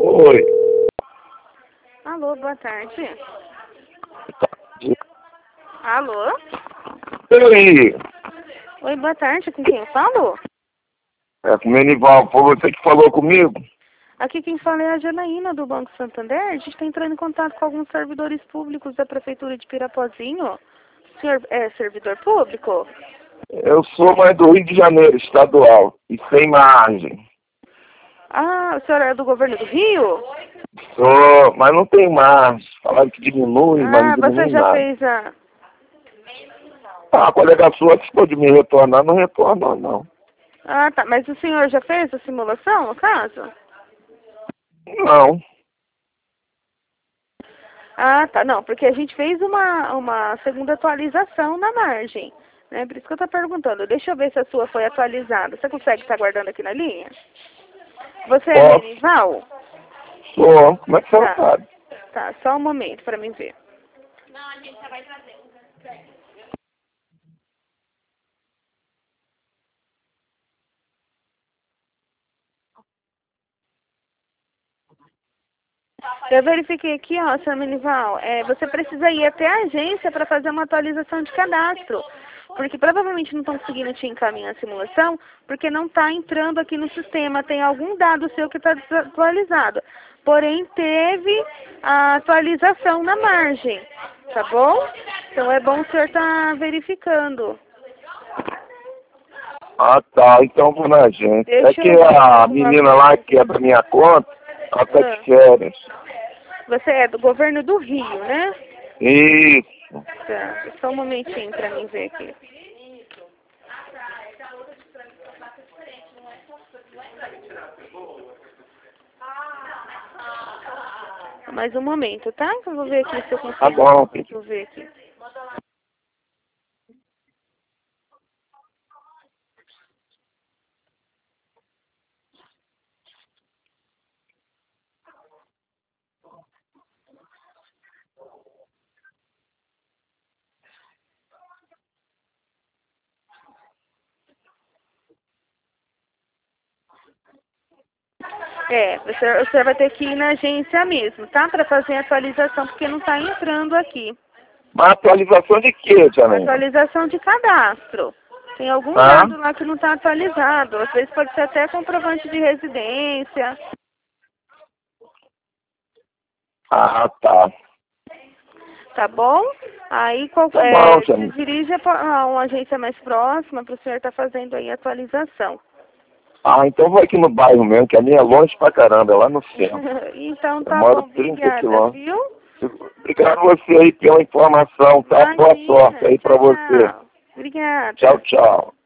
Oi. Alô, boa tarde. Alô? Oi. Oi, boa tarde. Com quem eu falo? É com o Menival. Foi você que falou comigo? Aqui quem fala é a Janaína, do Banco Santander. A gente está entrando em contato com alguns servidores públicos da Prefeitura de Pirapozinho. O senhor é servidor público? Eu sou mais do Rio de Janeiro, estadual. E sem margem. Ah, o senhor é do governo do Rio? Sou, mas não tem margem. Falaram que diminui, mas não Ah, você diminui já nada. fez a... Ah, a colega sua que pode me retornar, não retornou, não. Ah, tá. Mas o senhor já fez a simulação, no caso? Não. Ah, tá. Não, porque a gente fez uma segunda atualização na margem, né? Por isso que eu tô perguntando. Deixa eu ver se a sua foi atualizada. Você consegue estar guardando aqui na linha? Você é Posso? Menival? Sou. Como é que você Tá. sabe? Tá, só um momento para mim ver. Eu verifiquei aqui, ó, senhor Menival, você precisa ir até a agência para fazer uma atualização de cadastro. Porque provavelmente não estão conseguindo te encaminhar a simulação, porque não está entrando aqui no sistema. Tem algum dado seu que está desatualizado. Porém, teve a atualização na margem, tá bom? Então é bom o senhor estar verificando. Ah, tá. Então vou na agência. É Deixa que eu ver a aqui uma menina lá que é da minha conta, ela tá de coisa. férias. Você é do governo do Rio, né? Isso. Tá, só um momentinho para mim ver aqui. Mais um momento, tá? Eu vou ver aqui se eu Tá consigo. bom. Deixa eu ver aqui. Você vai ter que ir na agência mesmo, tá? Para fazer a atualização, porque não está entrando aqui. Mas atualização de quê, Janaína? Atualização de cadastro. Tem algum Ah, dado lá que não está atualizado. Às vezes pode ser até comprovante de residência. ah, tá. Tá bom? Aí Tá bom, se Janaína. dirige a uma agência mais próxima para o senhor estar fazendo aí a atualização. Ah, então vou aqui no bairro mesmo, que a minha é longe pra caramba, é lá no centro. Então Eu tá moro bom, 30 obrigada, quilômetros. viu? Obrigado a você aí pela informação, tá? Boa sorte Imagina. aí pra Tchau, você. tchau. Obrigada. Tchau, tchau.